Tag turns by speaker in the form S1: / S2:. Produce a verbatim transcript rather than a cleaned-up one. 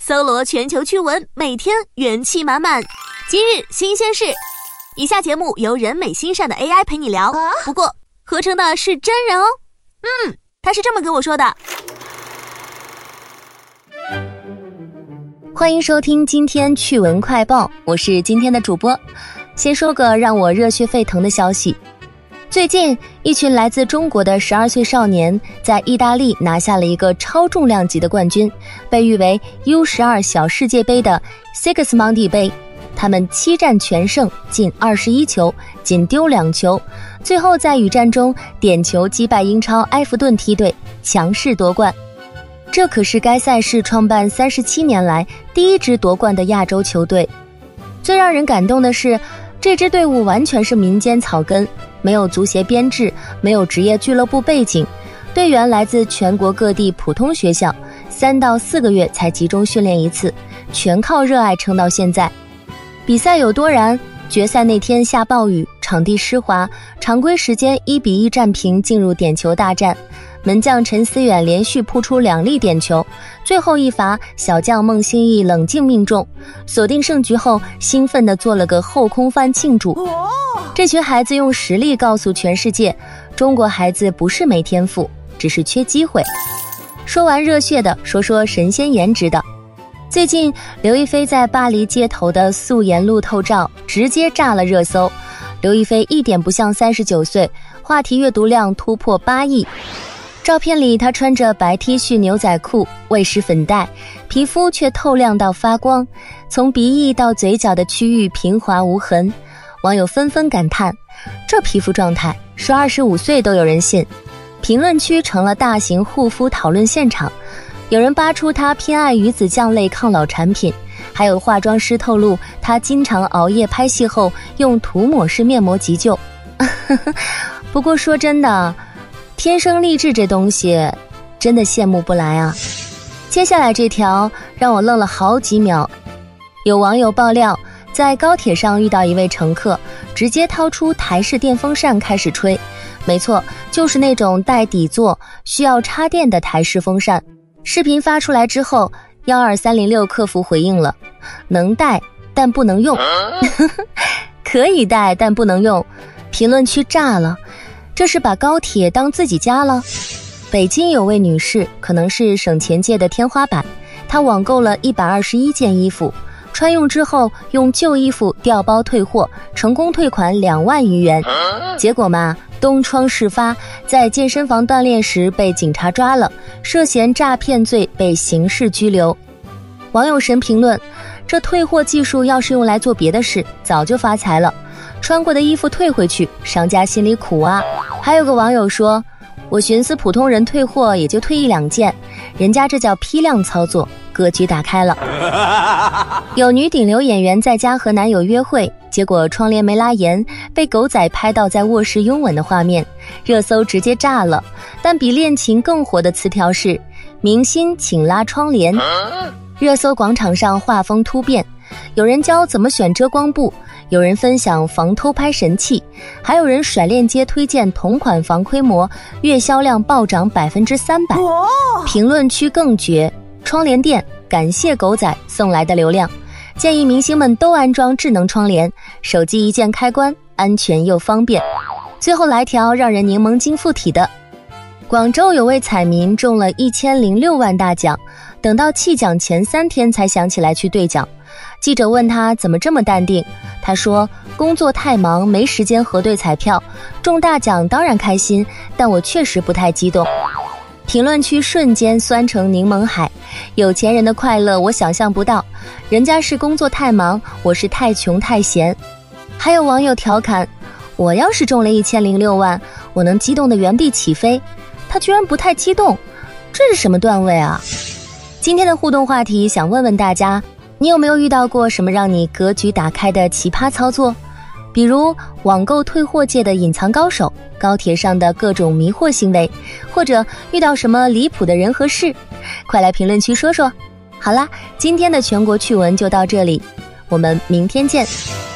S1: 搜罗全球趣闻，每天元气满满。今日新鲜事，以下节目由人美心善的 A I 陪你聊，不过合成的是真人哦。嗯，他是这么跟我说的。
S2: 欢迎收听今天趣闻快报，我是今天的主播。先说个让我热血沸腾的消息，最近一群来自中国的十二岁少年在意大利拿下了一个超重量级的冠军，被誉为 U 十二 小世界杯的 Sigismondi 杯。他们七战全胜，进二十一球，仅丢两球，最后在雨战中点球击败英超埃弗顿梯队，强势夺冠。这可是该赛事创办三十七年来第一支夺冠的亚洲球队。最让人感动的是，这支队伍完全是民间草根，没有足协编制，没有职业俱乐部背景，队员来自全国各地普通学校，三到四个月才集中训练一次，全靠热爱撑到现在。比赛有多燃？决赛那天下暴雨，场地湿滑，常规时间一比一战平，进入点球大战。门将陈思远连续扑出两粒点球，最后一罚小将孟兴义冷静命中，锁定胜局后兴奋地做了个后空翻庆祝。这群孩子用实力告诉全世界，中国孩子不是没天赋，只是缺机会。说完热血的，说说神仙颜值的。最近刘亦菲在巴黎街头的素颜路透照直接炸了热搜，刘亦菲一点不像三十九岁，话题阅读量突破八亿。照片里她穿着白 T 恤牛仔裤，未施粉黛，皮肤却透亮到发光，从鼻翼到嘴角的区域平滑无痕。网友纷纷感叹，这皮肤状态说二十五岁都有人信。评论区成了大型护肤讨论现场，有人扒出她偏爱鱼子酱类抗老产品，还有化妆师透露她经常熬夜拍戏后用涂抹式面膜急救。不过说真的，天生丽质这东西真的羡慕不来啊。接下来这条让我愣了好几秒。有网友爆料，在高铁上遇到一位乘客，直接掏出台式电风扇开始吹。没错，就是那种带底座需要插电的台式风扇。视频发出来之后，一二三零六客服回应了，能带但不能用。可以带但不能用，评论区炸了，这是把高铁当自己家了。北京有位女士，可能是省钱界的天花板，她网购了一百二十一件衣服，穿用之后用旧衣服调包退货，成功退款两万余元。结果嘛，东窗事发，在健身房锻炼时被警察抓了，涉嫌诈骗罪被刑事拘留。网友神评论，这退货技术要是用来做别的事，早就发财了。穿过的衣服退回去，商家心里苦啊。还有个网友说，我寻思普通人退货也就退一两件，人家这叫批量操作，格局打开了。有女顶流演员在家和男友约会，结果窗帘没拉严，被狗仔拍到在卧室拥吻的画面，热搜直接炸了。但比恋情更火的词条是明星请拉窗帘。热搜广场上画风突变，有人教怎么选遮光布，有人分享防偷拍神器，还有人甩链接推荐同款防窥膜，月销量暴涨百分之三百。评论区更绝，窗帘店感谢狗仔送来的流量，建议明星们都安装智能窗帘，手机一键开关，安全又方便。最后来条让人柠檬精附体的，广州有位彩民中了一千零六万大奖，等到弃奖前三天才想起来去兑奖。记者问他怎么这么淡定，他说工作太忙，没时间核对彩票，中大奖当然开心，但我确实不太激动。评论区瞬间酸成柠檬海，有钱人的快乐我想象不到，人家是工作太忙，我是太穷太闲。还有网友调侃，我要是中了一千零六万，我能激动的原地起飞，他居然不太激动，这是什么段位啊？今天的互动话题想问问大家，你有没有遇到过什么让你格局打开的奇葩操作？比如网购退货界的隐藏高手，高铁上的各种迷惑行为，或者遇到什么离谱的人和事，快来评论区说说。好啦，今天的全国趣闻就到这里，我们明天见。